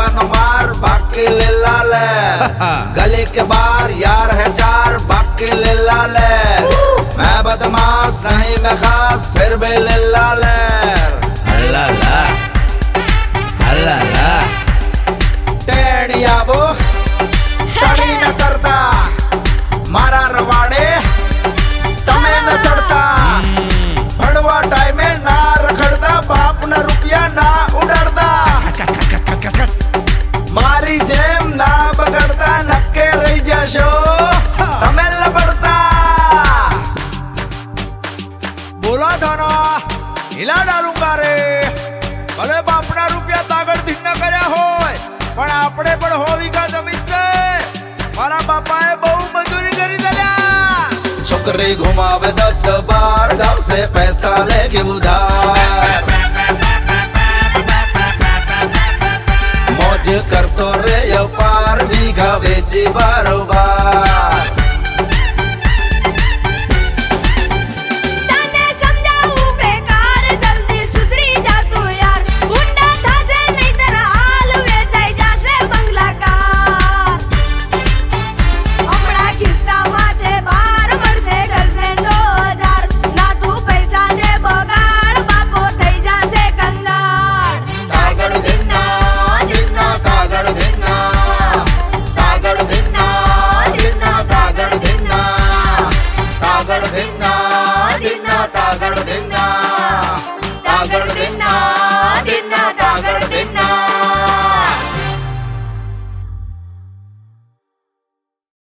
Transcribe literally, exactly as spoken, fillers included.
न मार बाकी ले लाले, गले के बार यार है चार बाकी ले लाले। मैं बदमाश नहीं मैं खास फिर भी ले लाले। अल्लाह अल्लाह टेढ़िया वो टड़ी न करता मारा रवाड़े तमे न चढ़ता, भड़वा टाइम में ना रखड़ता बाप न रुपया ना उड़ता, मारी जेम ना बगड़ता नक्के रही जशो तमे लबड़ता। बोला था ना हिला डालूंगा रे, भले बापना रुपया तागड़ धीना કર્યા હોય પણ આપણે પણ હોવી કા જમીન છે। મારા બાપાએ બહુ મજૂરી કરી દલ્યા। છોકરી ઘુમાવે દસ બાર ગાંવ से पैसा लेके उधार, मौज करतो रे अपार बीघा बेची बारोबार।